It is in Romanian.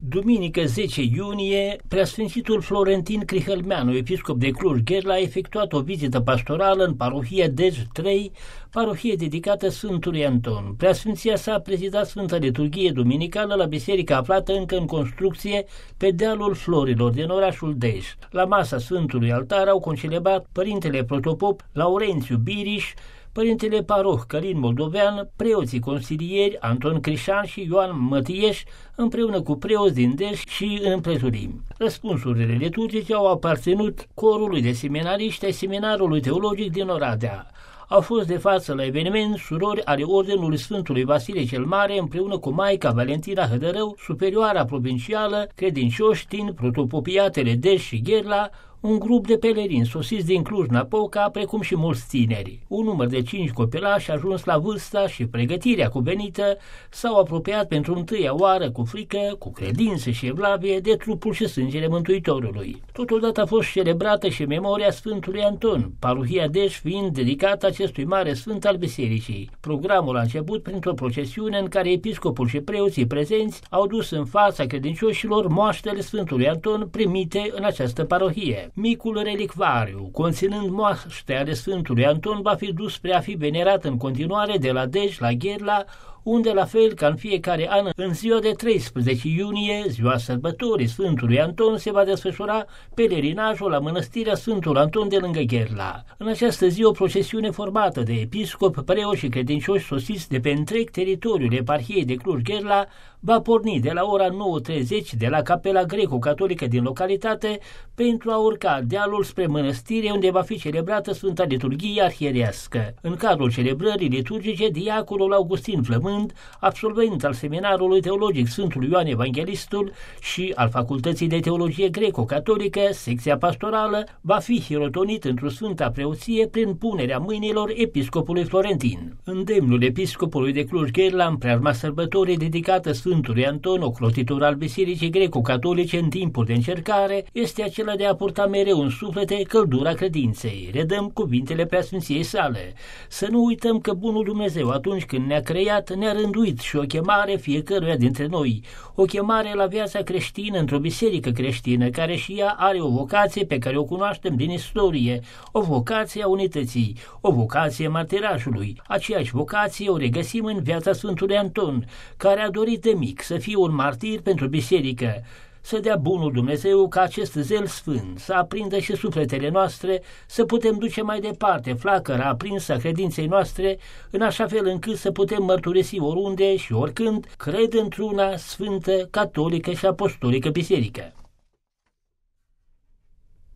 Duminică 10 iunie, Preasfințitul Florentin Crihălmeanu, episcop de Cluj-Gherla, a efectuat o vizită pastorală în parohia Dej 3, parohie dedicată Sfântului Anton. Preasfinția sa a prezidat Sfânta Liturghie Duminicală la biserica aflată încă în construcție pe dealul Florilor din orașul Dej. La masa Sfântului Altar au concelebrat Părintele Protopop Laurențiu Biriș, Părintele Paroh Călin Moldovean, preoții consilieri Anton Crișan și Ioan Mătieș, împreună cu preoți din Dej și împrejurim. Răspunsurile liturgice au aparținut corului de seminariști ai Seminarului Teologic din Oradea. Au fost de față la eveniment surori ale Ordinului Sfântului Vasile cel Mare, împreună cu Maica Valentina Hădărău, superioara provincială, credincioși din protopopiatele Dej și Gherla, un grup de pelerini sosiți din Cluj-Napoca, precum și mulți tineri. Un număr de 5 copilași ajuns la vârsta și pregătirea cuvenită s-au apropiat pentru întâia oară cu frică, cu credință și evlavie de trupul și sângele Mântuitorului. Totodată a fost celebrată și memoria Sfântului Anton, parohia Dej fiind dedicată acestui mare sfânt al bisericii. Programul a început printr-o procesiune în care episcopul și preoții prezenți au dus în fața credincioșilor moaștele Sfântului Anton primite în această parohie. Micul relicvariu, conținând moaște ale Sfântului Anton, va fi dus spre a fi venerat în continuare de la Dej la Gherla, unde, la fel ca în fiecare an, în ziua de 13 iunie, ziua sărbătorii Sfântului Anton, se va desfășura pelerinajul la mănăstirea Sfântul Anton de lângă Gherla. În această zi, o procesiune formată de episcop, preoți și credincioși sosiți de pe întreg teritoriul eparhiei de Cluj-Gherla va porni de la ora 9:30 de la capela greco-catolică din localitate pentru a urca dealul spre mănăstire, unde va fi celebrată Sfânta Liturghie Arhierească. În cadrul celebrării liturgice, diaconul Augustin Flămând, absolvent al Seminarului Teologic Sfântului Ioan Evanghelistul și al Facultății de Teologie Greco-Catolică, secția pastorală, va fi hirotonit într-o sfânta preoție prin punerea mâinilor episcopului Florentin. Îndemnul episcopului de Cluj-Gherla în preajma sărbătorii dedicată Sfântului Anton, ocrotitor al Bisericii Greco-Catolice în timpuri de încercare, este acela de a purta mereu în suflete căldura credinței. Redăm cuvintele Preasfinției sale. Să nu uităm că bunul Dumnezeu, atunci când ne-a creat, ne-a rânduit și o chemare fiecăruia dintre noi, o chemare la viața creștină într-o biserică creștină, care și ea are o vocație pe care o cunoaștem din istorie, o vocație a unității, o vocație a martirajului. Aceeași vocație o regăsim în viața Sfântului Anton, care a dorit de mic să fie un martir pentru biserică. Să dea bunul Dumnezeu ca acest zel sfânt să aprindă și sufletele noastre, să putem duce mai departe flacăra aprinsă a credinței noastre, în așa fel încât să putem mărturisi oriunde și oricând, cred într-una sfântă, catolică și apostolică biserică.